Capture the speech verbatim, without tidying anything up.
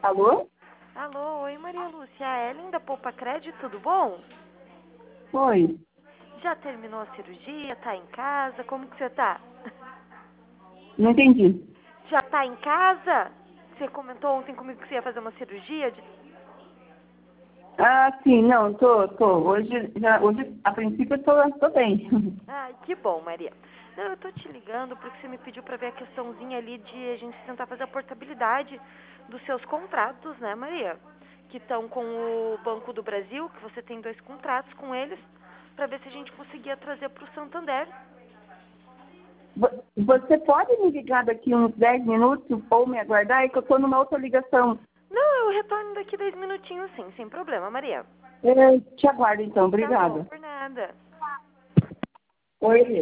Alô? Alô, oi Maria Lúcia, a Ellen da Poupa Crédito, tudo bom? Oi. Já terminou a cirurgia, tá em casa, como que você tá? Não entendi. Já tá em casa? Você comentou ontem comigo que você ia fazer uma cirurgia? De... Ah, sim, não, tô, tô. Hoje, já, hoje a princípio, eu tô, tô bem. Ai, que bom, Maria. Não, eu tô te ligando porque você me pediu pra ver a questãozinha ali de a gente tentar fazer a portabilidade dos seus contratos, né, Maria? Que estão com o Banco do Brasil, que você tem dois contratos com eles, pra ver se a gente conseguia trazer pro Santander. Vo- Você pode me ligar daqui uns dez minutos ou me aguardar? É que eu tô numa outra ligação. Não, eu retorno daqui dez minutinhos sim, sem problema, Maria. Eu te aguardo, então. Tá bom, Obrigada. por nada. Oi,